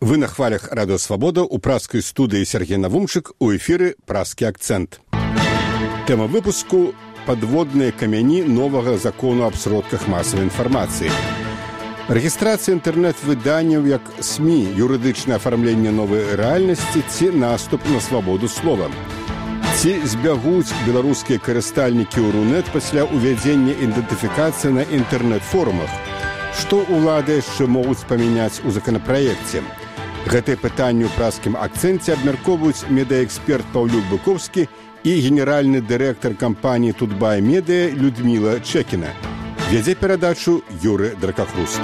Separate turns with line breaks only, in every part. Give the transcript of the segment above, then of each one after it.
Вы на хвалях Радио Свобода у пражской студии Сергей Навумчик, у эфиры «Пражский акцент». Тема выпуску «Подводные камяни нового закона об сродках массовой информации». Регистрація інтернет-виданняў як СМІ, юридичне оформлення нової реальності ці наступ на свободу слова. Ці збягуць беларускія карыстальнікі ў Рунет пасля ўвядзення ідэнтыфікацыі на інтэрнэт-форумах. Што ўлады яшчэ могуць памяняць у законапраекце? Гэтае пытанне ў пражскім акцэнце абмяркоўваюць медыаэксперт Паўлюк Быковскі і генеральны дырэктар кампаніі «Тутбай Медыа» Людміла Чэкіна. Вядзе перадачу Юры Дракахруст.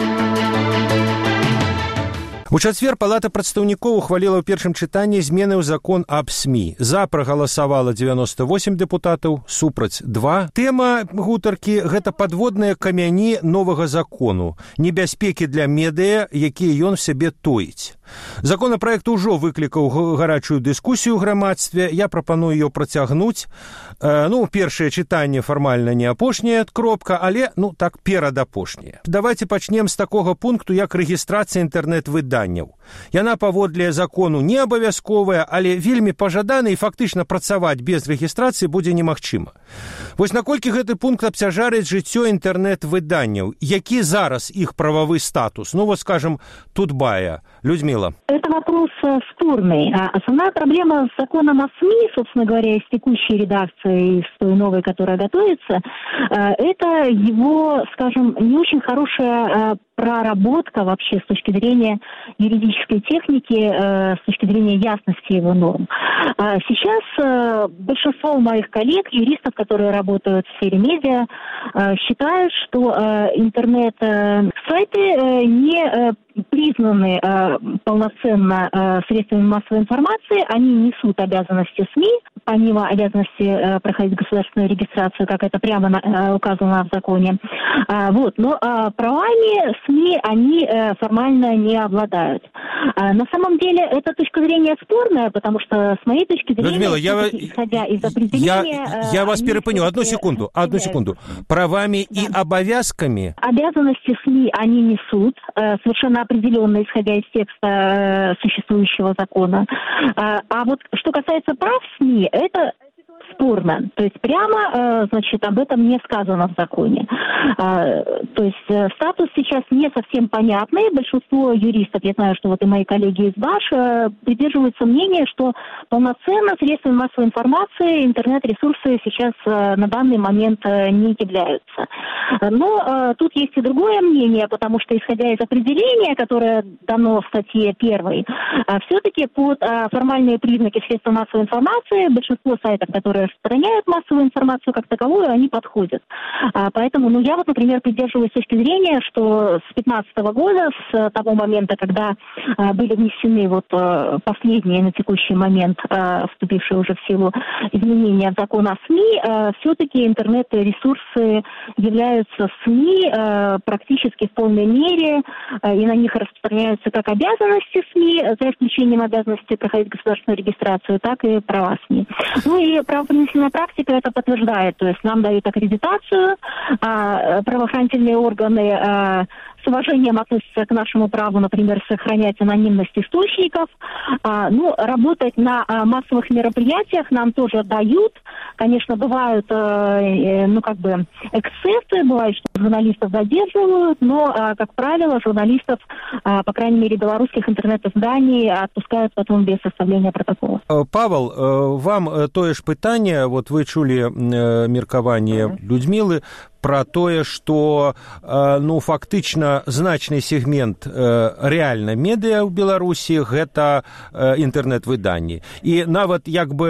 У чацвер Палата прадстаўнікоў ухваліла ў першым чытанні змены ў закон аб СМІ. За прагаласавала 98 дэпутатаў, супраць 2. Тэма гутаркі – гэта падводныя камяні новага закону, небяспекі для медыа, якія ён в сябе тоіць. Законапраект ужо выклікаў гарачую дыскусію ў грамадстве. Я прапаную ее працягнуць. Першае чытанне фармальна не апошняе кропка, але, так, перадапошняе. Давайте пачнем з такога пункту, як рэгістрацыя інтэрнэт-выданняў. Яна паводле закону не абавязковая, але вельмі пажадана і фактычна працаваць без рэгістрацыі будзе немагчыма. Вось наколькі гэты пункт абцяжарыць жыццё інтэрнэт-выданняў? Які зараз іх прававы статус? Скажем, Тутбая. Людмила.
Это вопрос спорный. Основная проблема с законом о СМИ, собственно говоря, из текущей редакции, из той новой, которая готовится, это его, скажем, не очень хорошая проработка вообще с точки зрения юридической техники, с точки зрения ясности его норм. Сейчас большинство моих коллег, юристов, которые работают в сфере медиа, считают, что интернет-сайты не признаны полноценно средствами массовой информации, они несут обязанности СМИ, помимо обязанности проходить государственную регистрацию, как это прямо указано в законе. Но правами СМИ они формально не обладают. На самом деле эта точка зрения спорная, потому что с моей точки зрения,
Людмила,
исходя из определения...
Я вас перепоню. Одну секунду. Правами и обовязками?
Обязанности СМИ они несут, совершенно определенно, исходя из текста существующего закона. А вот что касается прав СМИ, это спорно. То есть прямо, об этом не сказано в законе. То есть статус сейчас не совсем понятный. Большинство юристов, я знаю, что и мои коллеги из БАШ, придерживаются мнения, что полноценно средствами массовой информации интернет-ресурсы сейчас на данный момент не являются. Но тут есть и другое мнение, потому что, исходя из определения, которое дано в статье 1, все-таки под формальные признаки средств массовой информации большинство сайтов, которые распространяют массовую информацию как таковую, они подходят. Поэтому, я например, придерживаюсь точки зрения, что с 2015 года, с того момента, когда были внесены последние на текущий момент вступившие уже в силу изменения в закон о СМИ, все-таки интернет-ресурсы являются СМИ практически в полной мере, и на них распространяются как обязанности СМИ, за исключением обязанности проходить государственную регистрацию, так и права СМИ. И правоприменительная практика это подтверждает, то есть нам дают аккредитацию, правоохранительные органы с уважением относятся к нашему праву, например, сохранять анонимность источников. Работать на массовых мероприятиях нам тоже дают. Конечно, бывают, эксцессы, бывает, что журналистов задерживают, но, как правило, журналистов, по крайней мере, белорусских интернет-изданий отпускают потом без составления протокола.
Павел, вам тое ж пытанне, вы чулі меркаванне Людмілы, про тое, што фактычна значны сегмент рэальна медыа ў Беларусі гэта інтэрнэт-выданні. І нават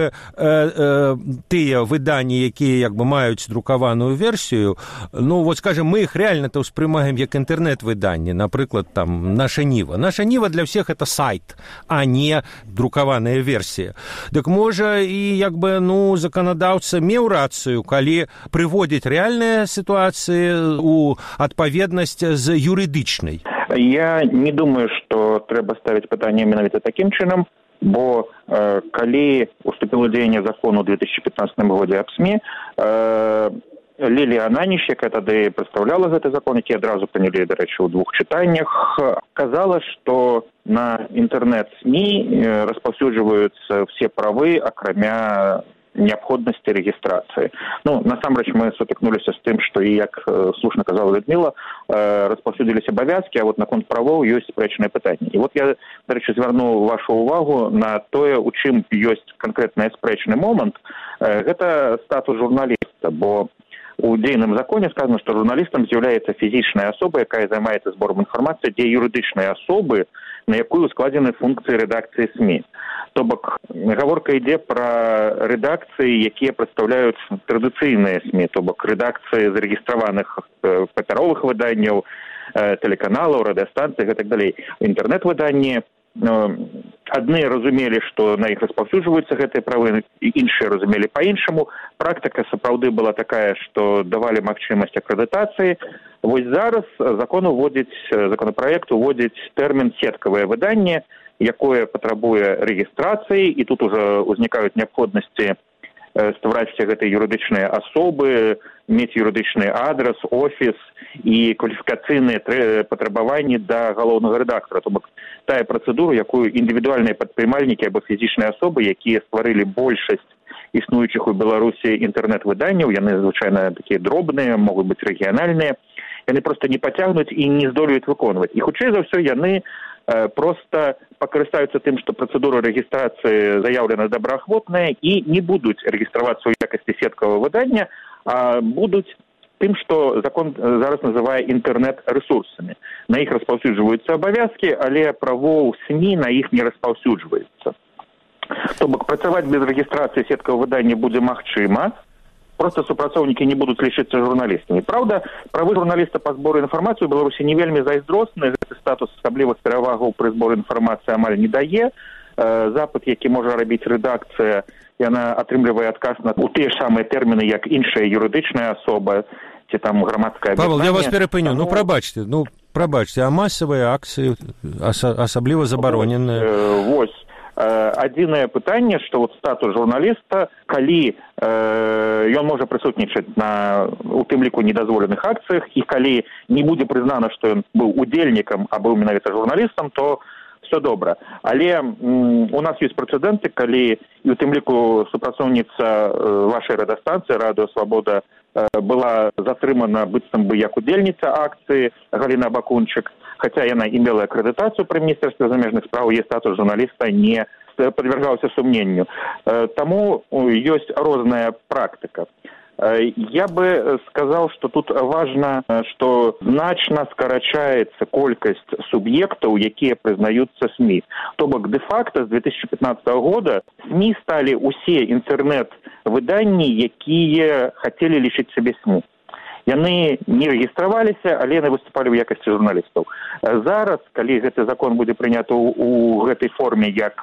тыя выданні, якія маюць друкаваную версію, скажем, мы іх рэальна-то ўспрымаем як інтэрнэт-выданні, напрыклад, наша Ніва. Наша Ніва для ўсіх это сайт, а не друкаваная версія. Дык можа і заканадаўца меў рацыю, калі прыводзіць рэальныя ситуации у адпаведнасць з юридычнай?
Я не думаю, что трэба ставіць пытанне менавіта таким чынам, бо калі уступіла дзеянне закону ў 2015 годзе аб СМІ, Лілія Ананіш, яка тады прадстаўляла гэты закон, які адразу прынялі, дарэчы, у 2 чытаннях, казала, што на інтэрнэт-СМІ распаўсюджваюцца все правы, акрамя неабходнасці рэгістрацыі. Ну, насамрэч мы сутыкнуліся з тым, што і, як слушна казала Людміла, распаўсюдзіліся абавязкі, а вот наконт правоў ёсць спрэчныя пытанні. І вот я, дарэчы, звярну вашу ўвагу на тое, у чым ёсць канкрэтны спрэчны момант. Гэта статус журналіста, бо у дзейным законе сказано, што журналістам з'яўляецца фізічная асоба, якая займаецца збором інфармацыі, дзе юрыдычныя асобы, на якую складзены функцыі рэдакцыі СМІ. То бок гаворка ідзе пра рэдакцыі, якія прадстаўляюць традыцыйныя СМІ, то бок рэдакцыі зарэгістраваных папяровых выданняў, тэлеканалаў, радыёстанцый і так далей. Інтэрнэт-выданні адны разумелі, што на іх распаўсюджваюцца гэтыя правы, іншыя разумелі па-іншаму. Практыка сапраўды была такая, што давалі магчымасць акрэдытацыі. Вось зараз законапраект уводзіць тэрмін сеткавае выданне, якое патрабуе рэгістрацыі, і тут ужо ўзнікаюць неабходнасці ствараць все гэтыя юрыдычныя асобы, мець юрыдычны адрас, офіс і кваліфікацыйныя патрабаванні да галоўнага рэдактара. То бок тая працэдура, якую індывідуальныя прадпрымальнікі або фізічныя асобы, якія стварылі большасць існуючых у Беларусі інтэрнэт-выданняў, яны звычайна такія дробныя, могуць быць рэгіянальныя, яны проста не пацягнуць і не здолеюць выконваць. І хутчэй за ўсё яны просто пакарыстаюцца тым, што працэдура рэгістрацыі заяўлена добраахвотная і не будуць рэгістравацца ў якасці сеткавага выдання, а будуць тым, што закон зараз называе інтэрнэт-рэсурсамі. На іх распаўсюджваюцца абавязкі, але правоў СМІ на іх не распаўсюджваецца. То бок працаваць без рэгістрацыі сеткавага выдання будзе магчыма, просто супрацоўнікі не будуць лічыцца журналістамі. Праўда, правы журналіста па збору інфармацыі ў Беларусі не вельмі зайздросны, гэты статус асаблівых перавагаў пры зборы інфармацыі амаль не дае. Запыт, які можа рабіць рэдакцыя, яна атрымлівае адказ у тыя ж самыя тэрміны, як іншая юрыдычная асоба, ці там грамадская...
Павел, я вас перапыню. Прабачце, а масавыя акцыі асабліва забароненыя?
Вось. Адзінае пытанне, што вот статус журналіста, калі ён можа прысутнічаць у тым ліку недазволеных акцыях, і калі не будзе прызнана, што ён быў удзельнікам, а быў менавіта журналістам, то все добра. Але у нас ёсць прэцэдэнты, калі і у тым ліку супрацоўніца вашай радыёстанцыі «Радыё Свабода» была затрымана быццам бы як удзельніца акцыі Галіна Бакунчык, хаця яна имела акрэдытацыю пры міністэрстве замежных спраў, яе статус журналіста не падвяргаўся сумненню. Таму ёсць розная практыка. Я бы сказал, что тут важно, что значно скарачаецца колькасць суб'ектаў, якія прызнаюцца СМІ. То бок, де-факто, з 2015 года СМІ сталі усе інтэрнэт-выданні, якія хацелі лічыць сябе СМІ. Яны не рэгістраваліся, але яны выступалі ў якасці журналістаў. Зараз, калі гэты закон будзе прыняты ў гэтай форме, як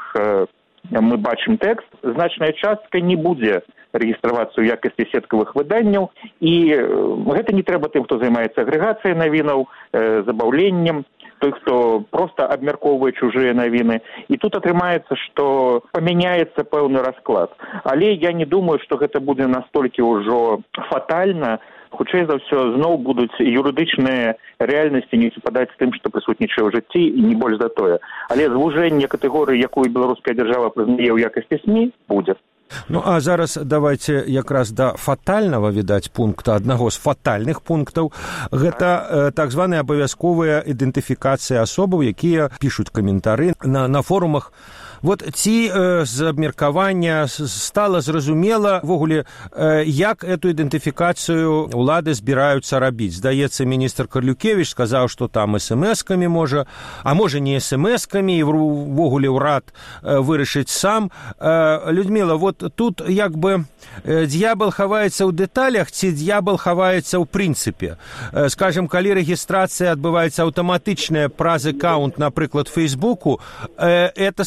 мы бачым тэкст, значная частка не будзе рэгістравацца ў якасці сеткавых выданняў, і гэта не трэба тым, хто займаецца агрэгацыяй навінаў, забаўленнем, той, хто проста абмяркоўвае чужыя навіны. І тут атрымаецца, што памяняецца пэўны расклад. Але я не думаю, што гэта будзе настолькі ўжо фатальна. Хутчэй за ўсё, зноў будуць юрыдычныя рэальнасці не супадаць з тым, што прысутнічае ў жыцці, і не больш за тое. Але звужэнне катэгорыі, якую беларуская дзяржава прызнае ў якасці СМІ, будзе.
Ну, а зараз давайте якраз да фатальнага, відаць, пункта, аднаго з фатальных пунктаў. Гэта так званая абавязковая ідэнтыфікацыя асобаў, якія пішуць каментары на форумах. Вот ці з абмеркавання стала зразумела ввогуле, як эту ідэнтыфікацыю ўлады збіраюцца рабіць. Здаецца, міністр Карлюкевіч сказаў, што там смс-камі можа, а можа не смс-камі, і ввогуле ўрад вырашыць сам. Людмила, вот тут як бы д'ябал хаваецца ў дэталях, ці д'ябал хаваецца ў прынцыпе. Скажем, калі рэгістрацыя адбываецца аўтаматычная праз аккаунт, напрыклад, Фейсбуку, это страшна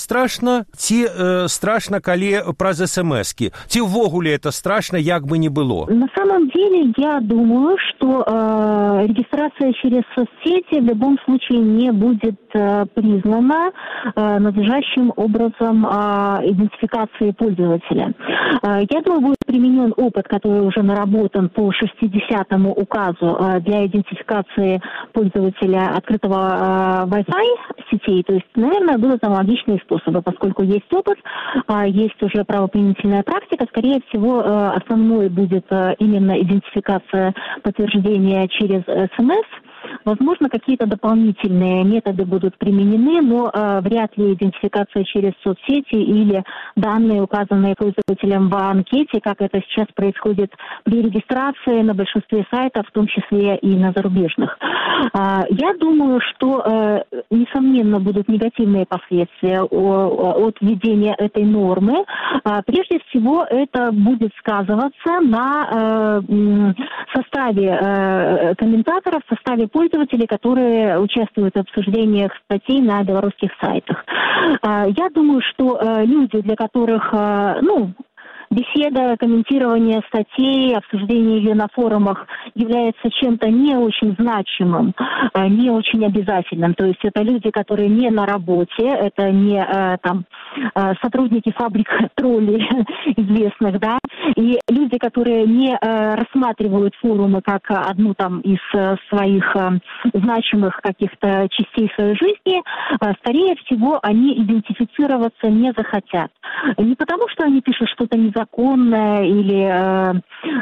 страшна? Ці страшна, калі праз смс-ки? Ці ўвогуле это страшно, як бы ни было?
На самом деле, я думаю, что регистрация через соцсети в любом случае не будет признана надлежащим образом идентификации пользователя. Я думаю, будет применен опыт, который уже наработан по 60-му указу для идентификации пользователя открытого Wi-Fi сетей. То есть, наверное, будут аналогичные способы, поскольку есть опыт, есть уже правоприменительная практика. Скорее всего, основной будет именно идентификация подтверждения через СМС. Возможно, какие-то дополнительные методы будут применены, но вряд ли идентификация через соцсети или данные, указанные пользователем в анкете, как это сейчас происходит при регистрации на большинстве сайтов, в том числе и на зарубежных. Я думаю, что, несомненно, будут негативные последствия от введения этой нормы. Прежде всего, это будет сказываться на составе комментаторов, составе пользователей, которые участвуют в обсуждениях статей на белорусских сайтах. Я думаю, что люди, для которых, беседа, комментирование статей, обсуждение ее на форумах является чем-то не очень значимым, не очень обязательным. То есть это люди, которые не на работе, это не сотрудники фабрик троллей известных, да, и люди, которые не рассматривают форумы как одну из своих значимых каких-то частей своей жизни, скорее всего, они идентифицироваться не захотят. Не потому, что они пишут что-то незаконное или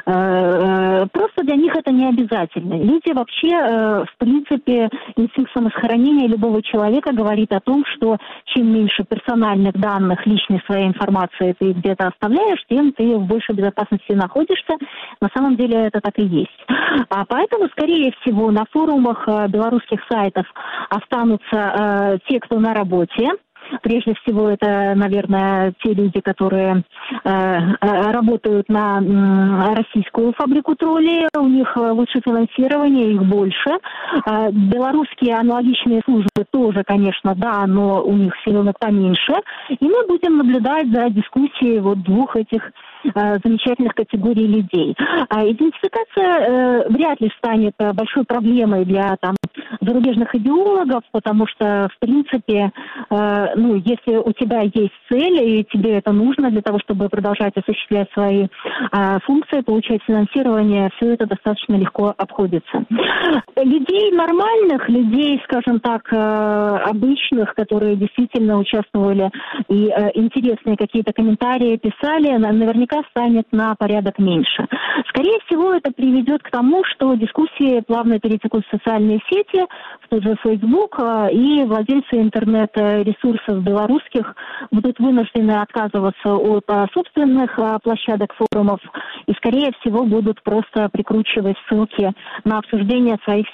просто для них это не обязательно. Люди вообще, в принципе, инстинкт самосохранения любого человека говорит о том, что чем меньше персональных данных, личной своей информации ты где-то оставляешь, тем ты в большей безопасности находишься. На самом деле это так и есть. Поэтому, скорее всего, на форумах белорусских сайтов останутся те, кто на работе. Прежде всего, это, наверное, те люди, которые работают на российскую фабрику троллей. У них лучше финансирование, их больше. Белорусские аналогичные службы тоже, конечно, да, но у них силенок поменьше. И мы будем наблюдать за дискуссией двух этих замечательных категорий людей. Идентификация вряд ли станет большой проблемой для зарубежных идеологов, потому что, в принципе, если у тебя есть цель, и тебе это нужно для того, чтобы продолжать осуществлять свои функции, получать финансирование, все это достаточно легко обходится. Людей нормальных, людей, скажем так, обычных, которые действительно участвовали и интересные какие-то комментарии писали, наверняка станет на порядок меньше. Скорее всего, это приведет к тому, что дискуссии плавно перетекут в социальные сети, в тот же Facebook, и владельцы интернет-ресурсов белорусских будут вынуждены отказываться от собственных площадок форумов и, скорее всего, будут просто прикручивать ссылки на обсуждение своих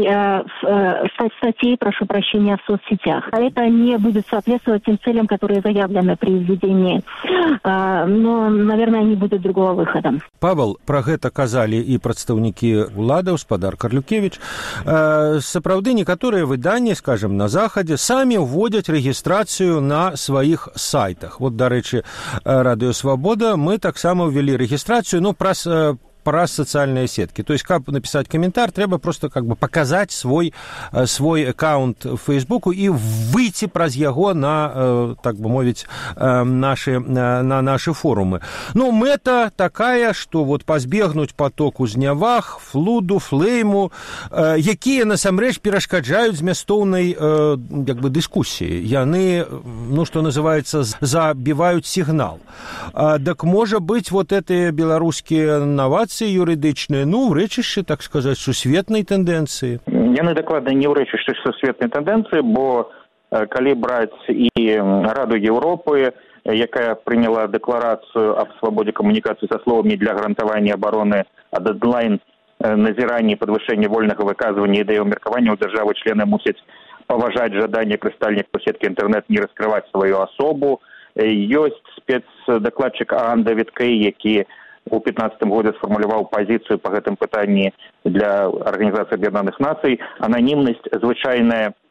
статей, прошу прощения, в соцсетях. Это не будет соответствовать тем целям, которые заявлены при введении. Но, наверное, не будет другого выхода.
Павел, про гэта казалі і прадстаўнікі ўладаў, спадар Карлюкевіч. Сапраўды, некаторыя выданні, скажем, на Захадзе, самі ўводзяць рэгістрацыю на сваіх сайтах. Дарэчы, Радыё Свабода, мы таксама ўвялі рэгістрацыю, праз социальные сетки. То есть, как написать комментарий, треба просто показать свой аккаунт в Фейсбуку и выйти праз яго на, так бы мовить, на наши форумы. Мэта такая, что пазбегнуць потоку зняваг, флуду, флейму, якія насамрэч перашкаджаюць змястоўнай дыскусіі. Яны, что называется, забиваюць сігнал. Так, можа быць, эти беларускія новации юридычныя, ў рэчышчы, так сказаць, сусветнай тэндэнцыі?
Яны дакладна не ў рэчышчы сусветнай тэндэнцыі, бо калі браць і Раду Европы, якая прыняла дэкларацыю аб свабодзе камунікацыі са словамі для гарантавання абароны ад онлайн назірання і падвышэння вольнага выказвання ідэй меркавання ў дзяржавы-члены мусяць паважаць жаданне карыстальнікаў сеткі інтэрнэт не раскрываць сваю асобу. Ёсць спецдакладчык Анда Віткей, які у 2015 годзе сфармуляваў пазіцыю па гэтым пытанні для Арганізацыі Аб'яднаных Нацый. Ананімнасць звычайная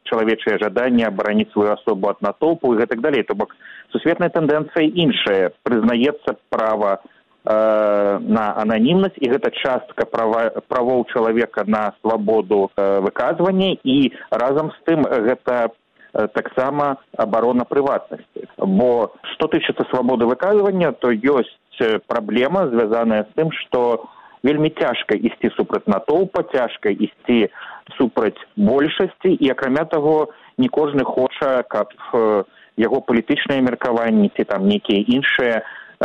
чалавечае жаданне абараніць сваю асобу ад натоўпу і гэтак далей. То бок сусветная тэндэнцыя іншая. Прызнаецца права на ананімнасць, і гэта частка правоў чалавека на свабоду выказвання, і разам з тым гэта таксама абарона прыватнасці. Бо што тычыцца свабоды выказвання, то ёсць праблема, звязаная з тым, што вельмі цяжка ісці супраць натоўпа, цяжка ісці супраць большасці, і акрамя таго не кожны хоча, каб яго палітычныя меркаванні ці там нейкія іншыя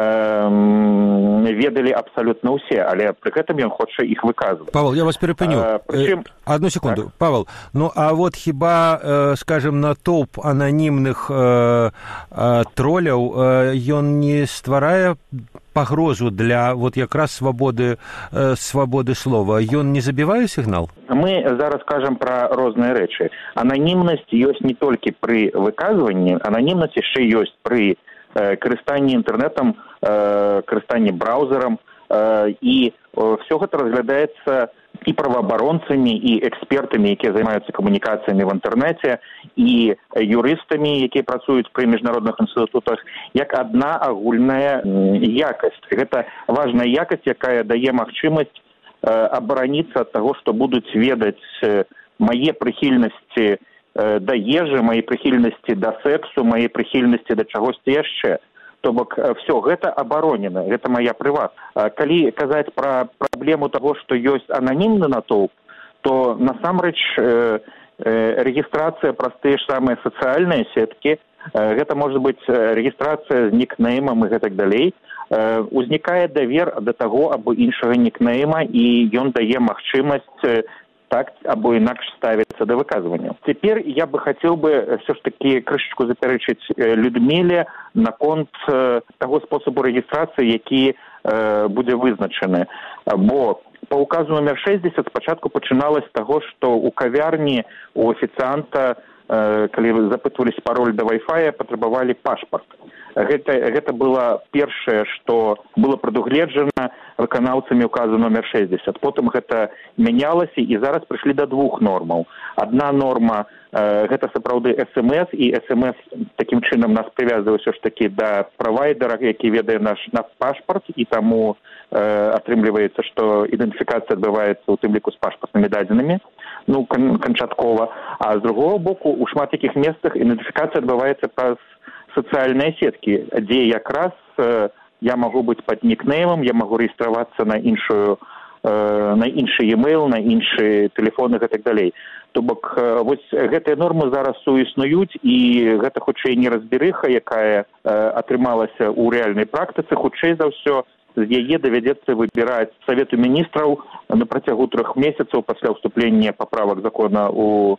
ведалі абсалютна ўсе, але пры гэтым ён хоча іх выказваць.
Павел, я вас перапыню. Одну секунду. Так. Павел, ну а вот хіба, скажем, натоўп ананімных троляў, ён не стварае пагрозу для вот якраз свабоды слова? Ён не забівае сігнал?
Мы зараз кажам пра розныя рэчы. Ананімнасць ёсць не толькі пры выказванні, ананімнасць яшчэ ёсць пры карыстанні інтэрнэтам, карыстанні браўзерам, і все гэта разглядаецца і праваабаронцамі, і экспертамі, якія займаюцца камунікацыямі в інтэрнэце, і юрыстамі, якія працуюць пры міжнародных інстытутах, як адна агульная якасць. Гэта важная якасць, якая дае магчымасць абараніцца ад таго, што будуць ведаць мае прыхільнасці да ежы, мае прыхільнасці да сексу, мае прыхільнасці да чагосьці яшчэ. То бок все гэта абаронена, гэта моя прыват. Калі казаць пра праблему таго, што ёсць ананімны натоўп, то насамрэч рэгістрацыя праз тыя ж самыя сацыяльныя сеткі, гэта можа быць рэгістрацыя з нікнеймам і гэтак далей, узнікае давер да таго або іншага нікнейма, і ён дае магчымасць так або інакш ставіцца да выказвання. Цяпер я бы хацеў бы все ж таки крышачку запярэчыць Людміле наконт таго спосабу рэгістрацыі, які будзе вызначаны. Бо па указу номер 60 спачатку пачыналася з таго, што ў кавярні у афіцыанта, калі запытваліся пароль да Wi-Fi, патрабавалі пашпарт. Гэта было першае, што было прадугледжана выканаўцамі указу номер 60. Потым гэта мянялася, і зараз прыйшлі да двух нормаў. Адна норма гэта сапраўды СМС, і СМС такім чынам нас прывязвае ўсё ж такі да правайдера, які ведае наш пашпарт, і таму атрымліваецца, што ідэнтыфікацыя адбываецца ў тым ліку з пашпартнымі дадзенымі, ну, канчаткова. А з другого боку, у шмат якіх месцах ідэнтыфікацыя адбываецца праз сацыяльныя сеткі, дзе якраз я магу быць пад нікнеймам, я магу рэгістравацца на іншы e-mail, на іншы тэлефон і гэтак далей. То бок, вось гэтыя нормы зараз суіснуюць, і гэта хутчэй не разберыха, якая атрымалася ў рэальнай практыцы, хутчэй за ўсё з яе давядзецца выбіраць Савету міністраў на працягу 3 месяцаў пасля ўступлення паправак закона ў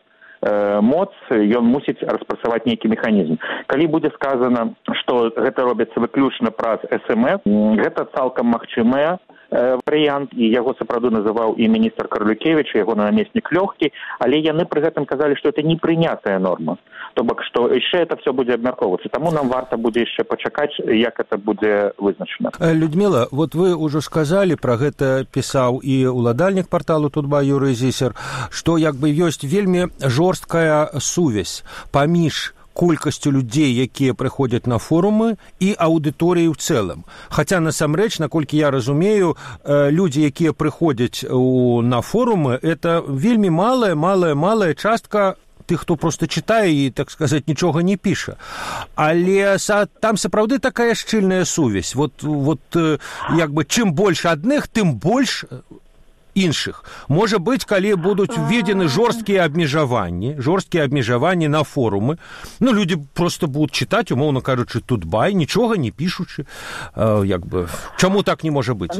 моц, ён мусіць распрацаваць нейкі механізм. Калі будзе сказана, што гэта робіцца выключна праз СМС, гэта цалкам магчымая варыянт, і яго сапраўды называў і міністр Карлюкевіч, і яго намеснік Лёгкі, але яны пры гэтым казалі, што это непрынятая норма. То бок, што яшчэ это все будзе абмяркоўвацца. Таму нам варта будзе яшчэ пачакаць, як это будзе вызначана.
Людмила, вот вы ўжо сказалі, пра гэта пісаў і ўладальнік парталу Тутбай Юрый Зісер, што як бы ёсць вельмі жорсткая сувязь паміж колькасцю людзей, якія прыходзяць на форумы, і аўдыторыі ў цэлым. Хаця, насамрэч, наколькі я разумею, людзі, якія прыходзяць на форумы, это вельмі малая частка тых, хто проста чытае і, так сказаць, нічога не піша. Але там сапраўды такая шчыльная сувязь. Вот як бы, чым больш адных, тым больш іншых. Можа быць, калі будуць введзены жорсткія абмежаванні на форумы, ну, людзі просто будуць чытаць, умоўна кажучы, Тутбай, нічога не пішучы. Як бы, чаму так не можа быть?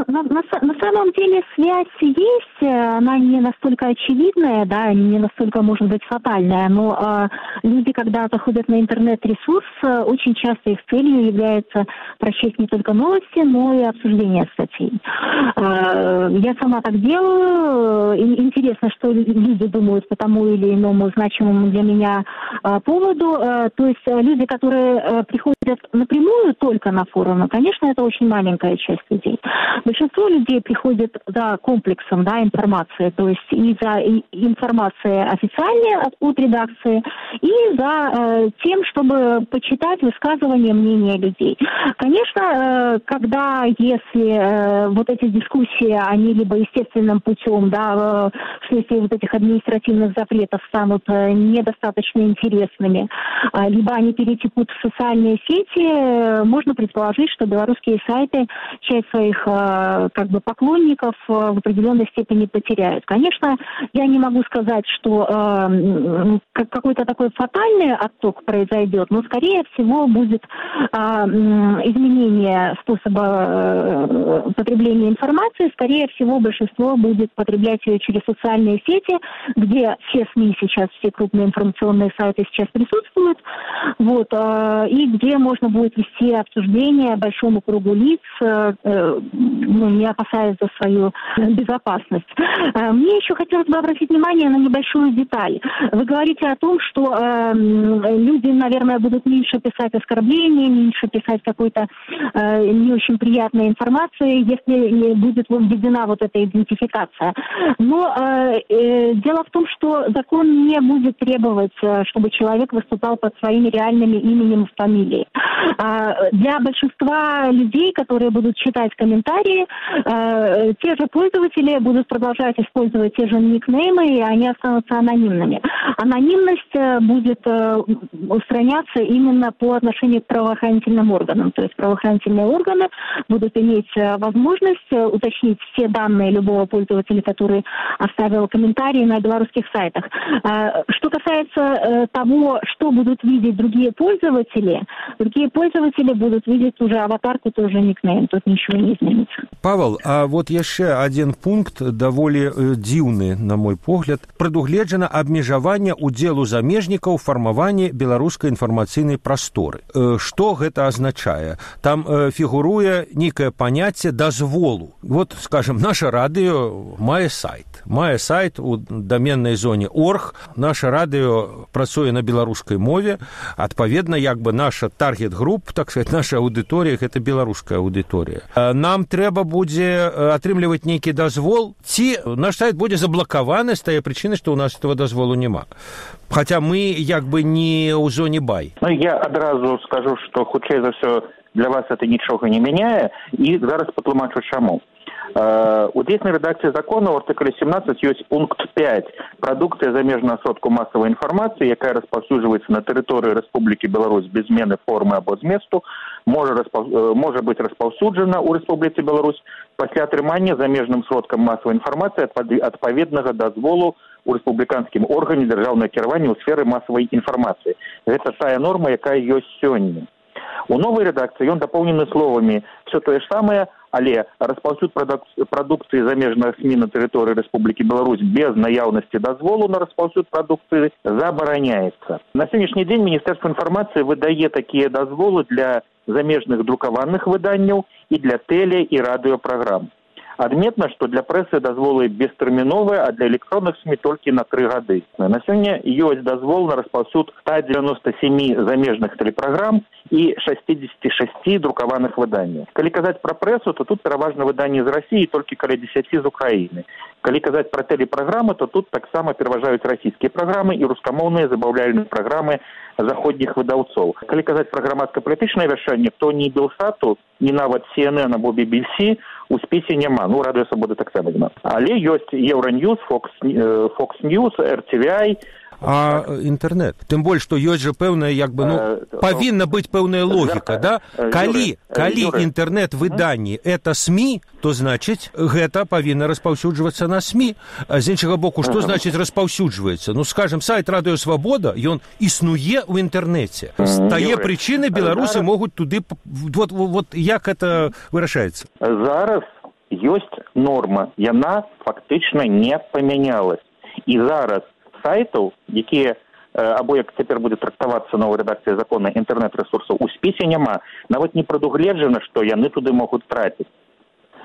На самом деле связь есть, она не настолько очевидная, да, не настолько, может быть, фатальная, но люди, когда заходят на интернет-ресурс, очень часто их целью является прочесть не только новости, но и обсуждение статей. Я сама сама так делаю. Интересно, что люди думают по тому или иному значимому для меня поводу. То есть люди, которые приходят напрямую только на форумы, конечно, это очень маленькая часть людей. Большинство людей приходит за комплексом, да, информации, то есть и за информацией официальной от редакции, и за тем, чтобы почитать высказывания, мнения людей. Конечно, если вот эти дискуссии, они либо естественным путем, да, вследствие вот этих административных запретов станут недостаточно интересными, либо они перетекут в социальные сети, можно предположить, что белорусские сайты часть своих поклонников в определенной степени потеряют. Конечно, я не могу сказать, что какой-то такой фатальный отток произойдет, но, скорее всего, будет изменение способа потребления информации. Скорее всего, большинство будет потреблять ее через социальные сети, где все СМИ сейчас, все крупные информационные сайты сейчас присутствуют, и где можно будет вести обсуждение большому кругу лиц, не опасаясь за свою безопасность. Мне еще хотелось бы обратить внимание на небольшую деталь. Вы говорите о том, что люди, наверное, будут меньше писать оскорблений, меньше писать какой-то не очень приятной информации, если будет введена вот эта идентификация. Но дело в том, что закон не будет требовать, чтобы человек выступал под своими реальными именем и фамилией. Для большинства людей, которые будут читать комментарии, те же пользователи будут продолжать использовать те же никнеймы, и они останутся анонимными. Анонимность будет устраняться именно по отношению к правоохранительным органам. То есть правоохранительные органы будут иметь возможность уточнить все данные любого пользователя, который оставил комментарии на белорусских сайтах. Что касается того, что будут видеть другие пользователи будут видеть уже аватарку, тоже никнейм, тут ничего не изменится.
Павел, а вот яшчэ один пункт даволі дзіўны, на мой погляд. Прадугледжана абмежаванне ўдзелу замежнікаў у фармаванні беларускай інфармацыйнай прасторы. Што гэта азначае? Там фігуруе нейкае паняцце дазволу. Вот, скажем, наше радыё мае сайт у даменнай зоне .org. Наше радыё працуе на беларускай мове. Адпаведна, наша таргет-груп, так сказать, наша аўдыторыя, гэта беларуская аўдыторыя. Нам трэба будзе атрымліваць нейкі дазвол, ці наш сайт будзе заблакаваны з тае прычыны, што ў нас этого дазволу няма. Хаця мы не ў зоне бай.
Я адразу скажу, што хутчэй за ўсё для вас это нічога не мяняе, і зараз патлумачу чаму. У дзейснай рэдакцыі закона ў артыкуле 17 ёсць пункт 5. Прадукцыя замежнага сродку масавай інфармацыі, якая распаўсюджваецца на тэрыторыі Рэспублікі Беларусь без змены формы або зместу, можа быць распаўсюджана ў Рэспубліцы Беларусь пасля атрымання замежным сродкам масавай інфармацыі адпаведнага дазволу у рэспубліканскім органе дзяржаўнага кіравання ў сферы масавай інфармацыі. Гэта тая норма, якая ёсць сёння. У новай рэдакцыі ён дапоўнены словамі «все тое ж самае», але распаўсюд прадукцыі замежных СМІ на тэрыторыі Рэспублікі Беларусь без наяўнасці дазволу на распаўсюд прадукцыі забараняецца. На сённяшні дзень Міністэрства інфармацыі выдае такія дазволы для замежных друкаваных выданняў і для тэле- і радыёпраграм. Адметна, што для прэсы дазволы бестэрміновыя, а для электронных СМІ толькі на 3 гады. На сёння ёсць дазвол на распаўсюд 197 замежных тэлепраграм і 66 друкаваных выданняў. Калі казаць пра прэсу, то тут пераважна выданні з Расіі, толькі каля 10 з Украіны. Калі казаць пра тэлепраграмы, то тут таксама пераважаюць расійскія праграмы і рускамоўныя забаўляльныя праграмы заходніх выдаўцоў. Калі казаць пра грамадска-палітычнае вяшчанне, то ні Белсату, ні нават CNN або BBC у спісе няма. Радыё Свабода таксама няма. Але ёсць Еўраньюз, Fox News, RTVI.
А інтэрнэт? Тым больш, што ёсць жа пэўная, павінна быць пэўная логіка, да? Калі інтэрнэт-выданні это СМІ, то значыць, гэта павінна распаўсюджвацца на СМІ. З іншага боку, што значыць распаўсюджваецца? Скажем, сайт Радыё Свабода, ён існуе ў інтэрнэце. З тае прычыны беларусы могуць туды... Вот як это вырашаецца?
Зараз ёсць норма, яна фактычна не памянялась. І зараз сайтаў, якія, або як цяпер будзе трактавацца новай рэдакцыі закона інтэрнэт-рэсурсаў, у спісе няма. Нават не прадугледжана, што яны туды могуць траціць.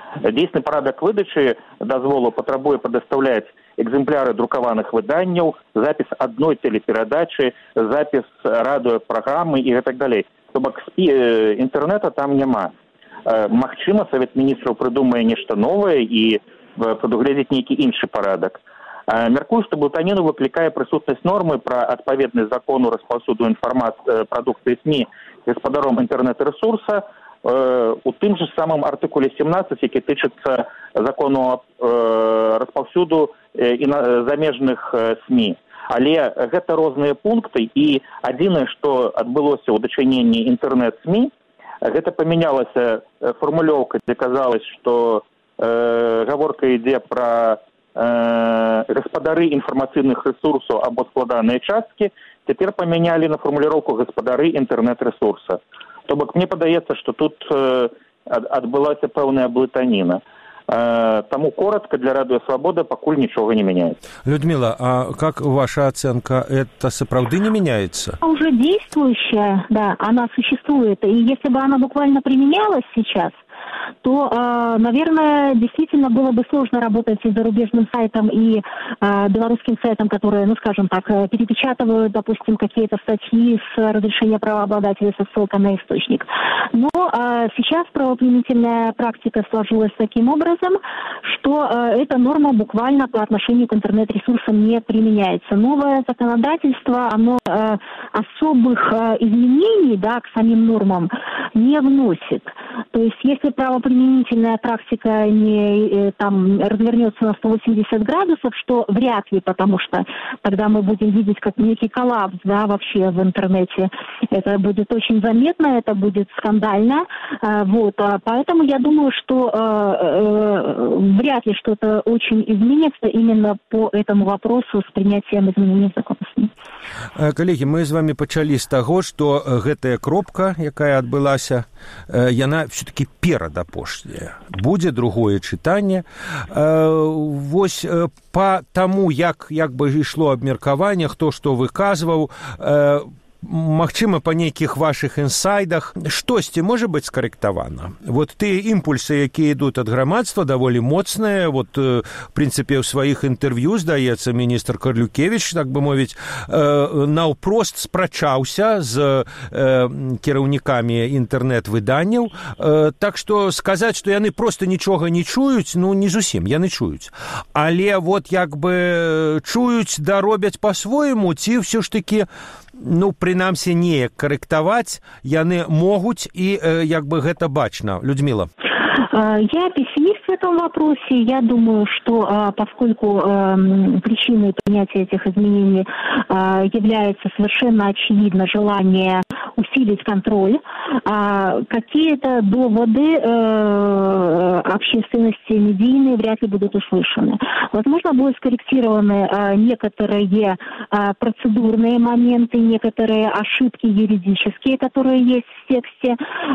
Дзейсны парадак выдачы дазволу патрабуе прадастаўляць экземпляры друкаваных выданняў, запіс адной телеперадачы, запіс радыёпраграмы і гэтак далей. То бок інтэрнэта там няма. Магчыма, Савет Міністраў прыдумае нешта новае і прадугледзіць нейкі іншы парадак. Мяркую, што блытаніну выклікае прысутнасць нормы пра адпаведнасць закону распаўсюду прадукцыі СМІ гаспадаром інтэрнэт-рэсурса у тым же самым артыкуле 17, які тычыцца закону распаўсюду замежных СМІ. Але гэта розныя пункты, і адзінае, што адбылося ў дачыненні інтэрнэт-СМІ, гэта памянялася фармулёўка, дзе казалось, што гаворка ідзе пра гаспадары інфармацыйных рэсурсаў або складаныя часткі, цяпер памянялі на фармуліроўку гаспадары інтэрнэт-рэсурса. То бок мне падаецца, што тут адбылася пэўная блытаніна. Тому коротко для Радио Свобода пакуль ничего не меняется.
Людмила, а как ваша оценка? Это сапраўды не меняется?
Уже действующая, да, она существует. И если бы она буквально применялась сейчас, то, наверное, действительно было бы сложно работать и зарубежным сайтом, и белорусским сайтом, которые, ну, скажем так, перепечатывают, допустим, какие-то статьи с разрешения правообладателя со ссылкой на источник. Но сейчас правоприменительная практика сложилась таким образом, что эта норма буквально по отношению к интернет-ресурсам не применяется. Новое законодательство, оно особых изменений, да, к самим нормам не вносит. То есть, если правоприменительная практика не там развернется на 180 градусов, что вряд ли, потому что тогда мы будем видеть как некий коллапс, да, вообще в интернете. Это будет очень заметно, это будет скандально. Вот, поэтому я думаю, что вряд ли что-то очень изменится именно по этому вопросу с принятием изменений в закон СМИ.
Коллеги, мы с вами пачалі з таго, што гэтая кропка, якая адбылася, яна все-таки перадапошняя. Будзе другое чытанне. Вось по таму, як бы ішло абмеркаванне, хто што выказваў, магчыма, па нейкіх вашых інсайдах штосьці можа быць скарэктавана. Вот тыя імпульсы, якія ідуць ад грамадства, даволі моцныя. Вот, в прынцыпе, ў сваіх інтэрв'ю, здаецца, міністр Карлюкевіч, так бы мовіць, наўпрост спрачаўся з кіраўнікамі інтэрнэт-выданняў. Так што сказаць, што яны проста нічога не чуюць, ну, не зусім, яны чуюць. Але вот як бы чуюць да робяць па-свойму, ці ўсё ж такі, ну, прынамсі, неяк карэктаваць яны могуць, і як бы гэта бачна. Людмила.
Я пессимист в этом вопросе. Я думаю, что поскольку причиной принятия этих изменений является совершенно очевидно желание усилить контроль, какие-то доводы общественности медийные вряд ли будут услышаны. Возможно, будут скорректированы некоторые процедурные моменты, некоторые ошибки юридические, которые есть в тексте,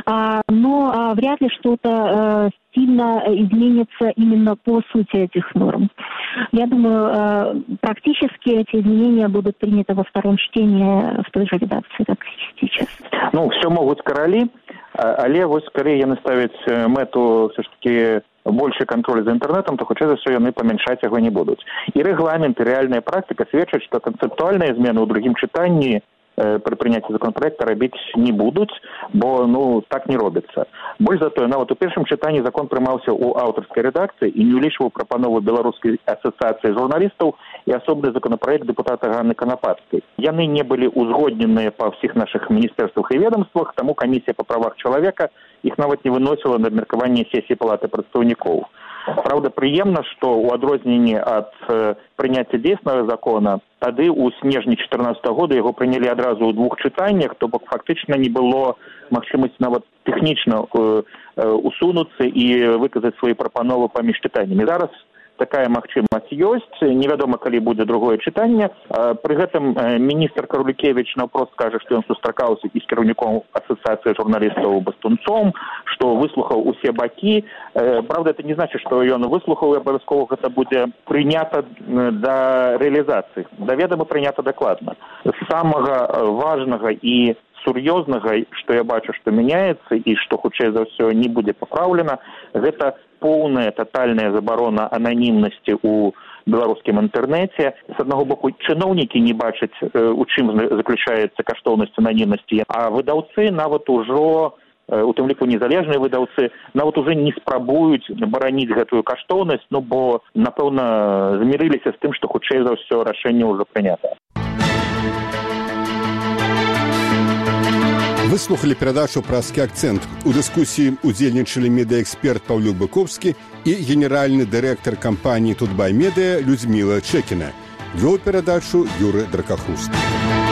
но вряд ли что-то сильно изменится именно по сути этих норм. Я думаю, практически эти изменения будут приняты во втором чтении в той же редакции, как сейчас.
Ну, все могут короли, але вось скорее яны ставяць мэту все ж таки больше контроль за интернетом, то хутчэй за ўсё яны памяншаць яго не будуць. І рэгламент, і рэальная практыка сведчаць, што канцэптуальныя змены ў другім чытанні при прыняцці законопроекта рабіць не будуць, бо, ну, так не робіцца. Больш за тое, нават у першым чытанні закон прымаўся ў аўтарскай рэдакцыі і не ўлічваў прапанову Беларускай асацыяцыі журналістаў і асобны законопроект дэпутата Ганны Канападскай. Яны не былі узгодненыя па ўсіх нашых міністэрствах і ведомствах, таму камісія па правах чалавека іх нават не выносіла на абмеркаванне сесіі палаты прадстаўнікоў. Правда, прыемна, што ў адрозненні ад прыняцця дзейснага закона, тады ў снежні 2014 года яго прынялі адразу ў двух чытаннях, то бок фактычна не было магчымасці нават тэхнічна усунуцца і выказаць свае прапановы паміж чытаннямі. Зараз такая магчымасць ёсць, невядома, калі будзе другое чытанне. Пры гэтым міністр Карлюкевіч наўпрост скажа, што ён сустракаўся і з кіраўніком асацыяцыі журналістаў Бастунцом, што выслухаў усе бакі. Правда, это не значыць, што ён выслухаў і абавязкова гэта будзе прынята да рэалізацыі. Даведама прынята дакладна. Самага важнага і сур'ёзнага, што я бачу, што мяняецца і што хутчэй за ўсё не будзе папраўлена, гэта поўная татальная забарона ананімнасці ў беларускім інтэрнэце. З аднаго боку, чыноўнікі не бачаць, у чым заключаецца каштоўнасць ананімнасці, а выдаўцы нават ужо, у тым ліку незалежныя выдаўцы, нават уже не спрабуюць бараніць гэтую каштоўнасць, бо, напэўна, змірыліся з тым, што хутчэй за ўсё рашэнне ўжо прынята.
Вы слухали перадачу «Празкі акцэнт». У дыскусіі удзельнічалі медыаэксперт Паўлюк Быковскі і генеральны дырэктар кампаніі «Тутбай Медыа» Людміла Чэкіна. Вёў перадачу Юры Дракахуст.